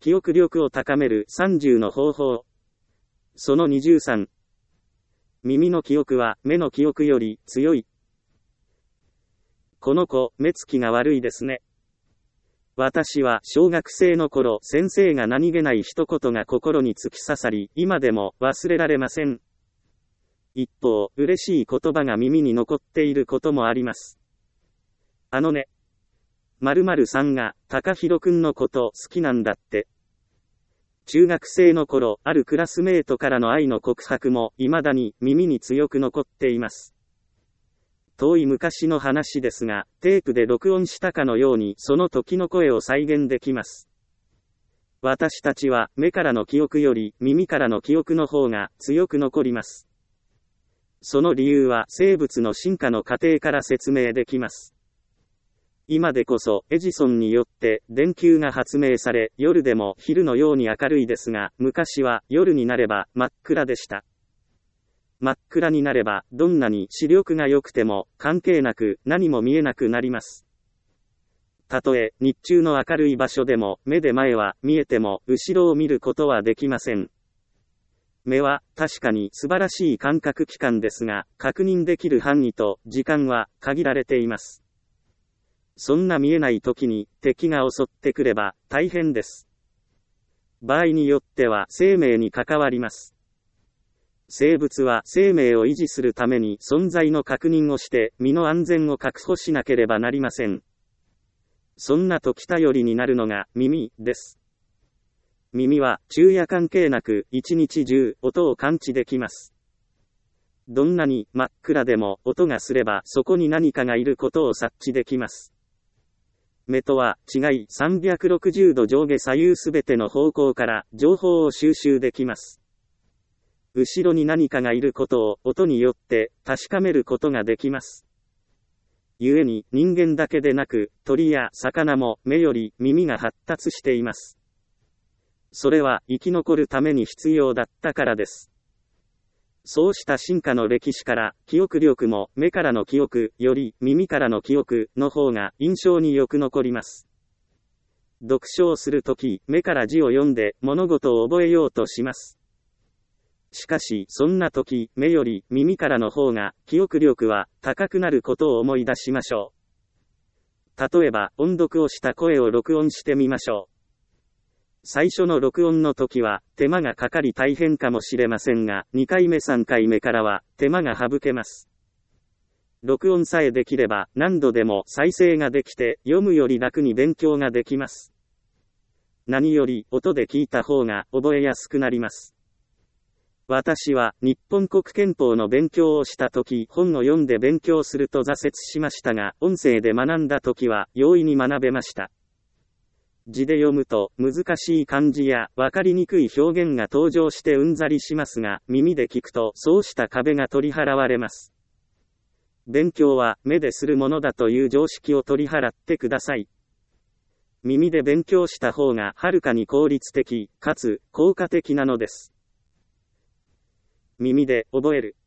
記憶力を高める30の方法。その23。耳の記憶は目の記憶より強い。この子、目つきが悪いですね。私は小学生の頃、先生が何気ない一言が心に突き刺さり、今でも忘れられません。一方、嬉しい言葉が耳に残っていることもあります。〇〇さんが、高弘くんのこと好きなんだって。中学生の頃、あるクラスメートからの愛の告白も、未だに耳に強く残っています。遠い昔の話ですが、テープで録音したかのようにその時の声を再現できます。私たちは目からの記憶より耳からの記憶の方が強く残ります。その理由は生物の進化の過程から説明できます。今でこそエジソンによって電球が発明され、夜でも昼のように明るいですが、昔は夜になれば真っ暗でした。真っ暗になれば、どんなに視力が良くても、関係なく何も見えなくなります。たとえ、日中の明るい場所でも、目で前は見えても、後ろを見ることはできません。目は、確かに素晴らしい感覚器官ですが、確認できる範囲と時間は限られています。そんな見えない時に、敵が襲ってくれば、大変です。場合によっては、生命に関わります。生物は生命を維持するために存在の確認をして身の安全を確保しなければなりません。そんな時頼りになるのが耳です。耳は昼夜関係なく一日中音を感知できます。どんなに真っ暗でも音がすればそこに何かがいることを察知できます。目とは違い360度上下左右すべての方向から情報を収集できます。後ろに何かがいることを音によって確かめることができます。故に人間だけでなく鳥や魚も目より耳が発達しています。それは生き残るために必要だったからです。そうした進化の歴史から記憶力も目からの記憶より耳からの記憶の方が印象によく残ります。読書をするとき目から字を読んで物事を覚えようとします。しかし、そんな時、目より耳からの方が、記憶力は高くなることを思い出しましょう。例えば、音読をした声を録音してみましょう。最初の録音の時は、手間がかかり大変かもしれませんが、2回目3回目からは、手間が省けます。録音さえできれば、何度でも再生ができて、読むより楽に勉強ができます。何より、音で聞いた方が、覚えやすくなります。私は日本国憲法の勉強をしたとき、本を読んで勉強すると挫折しましたが、音声で学んだときは容易に学べました。字で読むと難しい漢字やわかりにくい表現が登場してうんざりしますが、耳で聞くとそうした壁が取り払われます。勉強は目でするものだという常識を取り払ってください。耳で勉強した方がはるかに効率的かつ効果的なのです。耳で覚える。